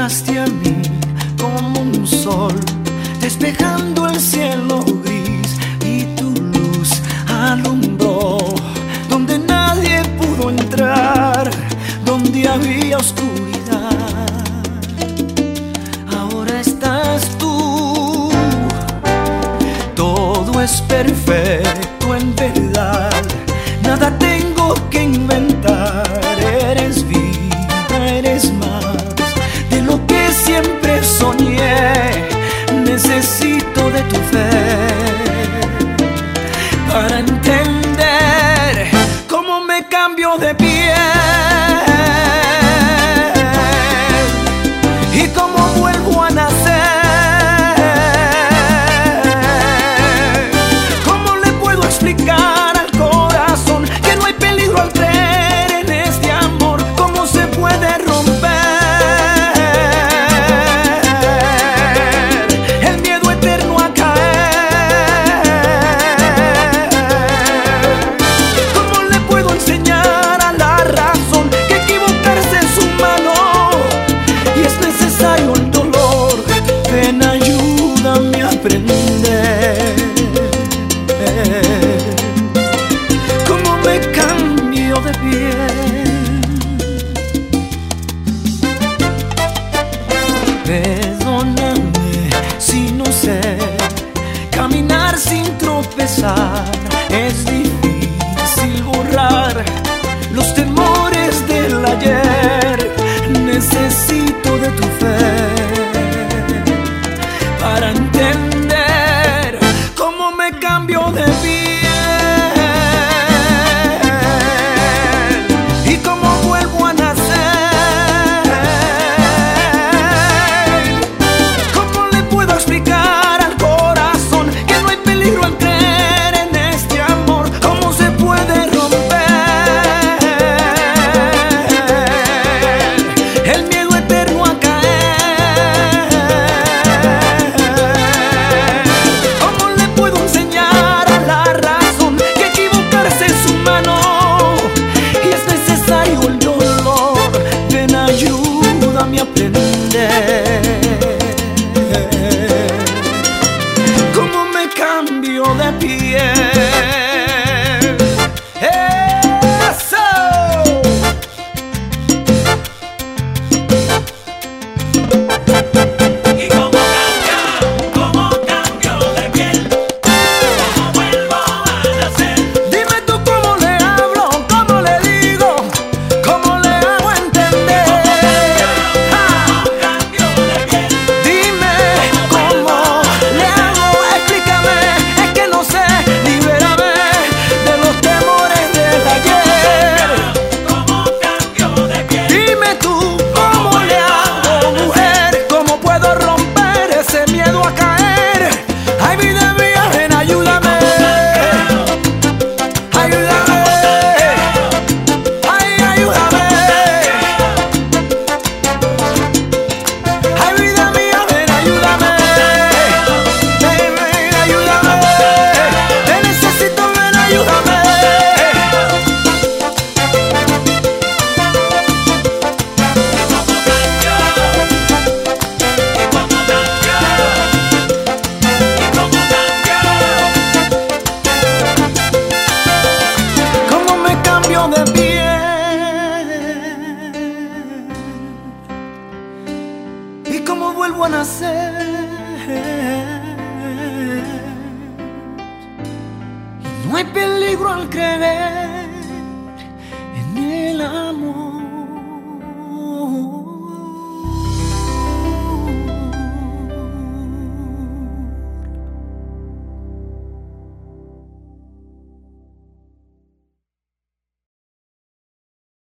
llegaste a mí como un sol, despejando el cielo gris, y tu luz alumbró donde nadie pudo entrar, donde había oscuridad. Ahora estás tú, todo es perfecto en verdad, nada tengo que inventar. Eres vida, eres más de lo que siempre soñé. Necesito de tu fe para entender cómo me cambio de piel y cómo vuelvo a nacer. ¿Cómo le puedo explicar al corazón que no hay peligro al creer en este amor? ¿Cómo se puede romper el miedo eterno a caer? ¿Cómo le puedo enseñar a la razón que equivocarse es humano y es necesario el dolor? Ven, ayúdame a aprender cómo me cambio de piel. Perdóname si no sé caminar sin tropezar. Es difícil borrar los temores del ayer. Necesito de tu fe para entender cómo me cambio de piel y cómo vuelvo a nacer. ¿Cómo le puedo explicar al corazón que no hay peligro al creer en este amor? ¿Cómo se puede romper el miedo eterno a caer? ¿Cómo le puedo enseñar a la razón que equivocarse es humano y es necesario el dolor? Ven, ayúdame a aprender cómo me cambio de piel. ¡Eso! Y cómo cambio de piel, cómo vuelvo a nacer. Dime tú cómo le hablo, cómo le digo, cómo le hago entender. Cambio de piel, Dime cómo le hago, explícame, es que no sé. Libérame de los temores del ayer. cómo cambio de piel, Dime tú cómo le hago, mujer, cómo puedo romper ese miedo a caer. Ay, vida mía, ven, ayúdame. Ayúdame. Ay, ayúdame. Ay, vida mía, ven, ayúdame. Ven, ven, ayúdame. Te necesito, ven, ayúdame. Cómo me cambio de piel y cómo vuelvo a nacer. Y no hay peligro al creer en el amor.